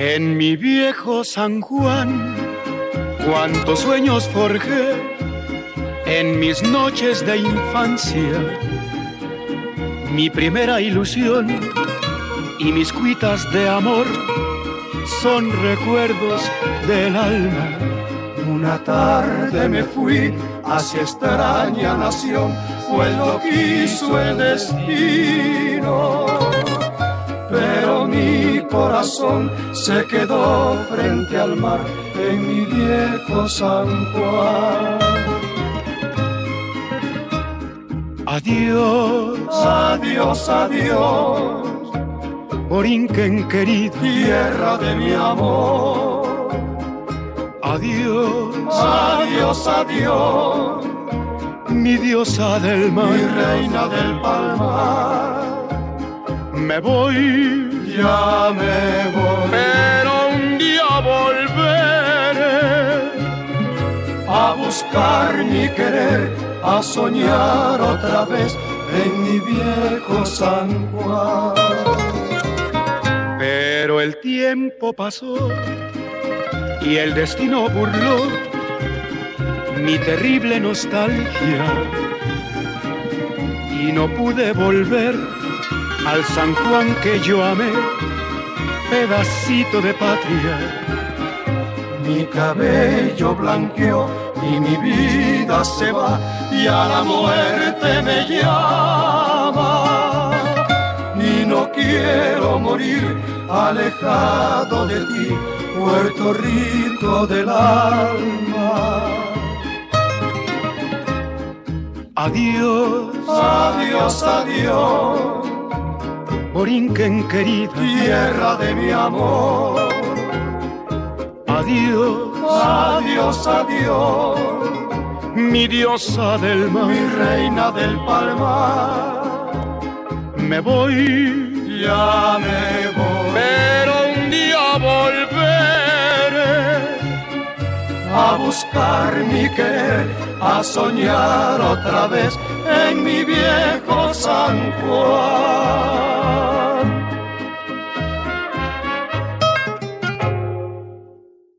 En mi viejo San Juan, cuántos sueños forjé en mis noches de infancia. Mi primera ilusión y mis cuitas de amor son recuerdos del alma. Una tarde me fui hacia extraña nación, pues lo quiso el destino. Pero mi corazón se quedó frente al mar en mi viejo San Juan. Adiós, adiós, adiós, Borinquen querido, tierra de mi amor. Adiós, adiós, adiós, mi diosa del mar, mi reina del palmar. Me voy, ya me voy, pero un día volveré a buscar mi querer, a soñar otra vez en mi viejo San Juan. Pero el tiempo pasó y el destino burló mi terrible nostalgia y no pude volver al San Juan que yo amé, pedacito de patria. Mi cabello blanqueó y mi vida se va y a la muerte me llama. Y no quiero morir alejado de ti, Puerto Rico del alma. Adiós, adiós, adiós, Borinquen querida, tierra de mi amor. Adiós, adiós, adiós, mi diosa del mar, mi reina del palmar. Me voy, ya me voy, pero un día volveré a buscar mi querer, a soñar otra vez en mi viejo San Juan.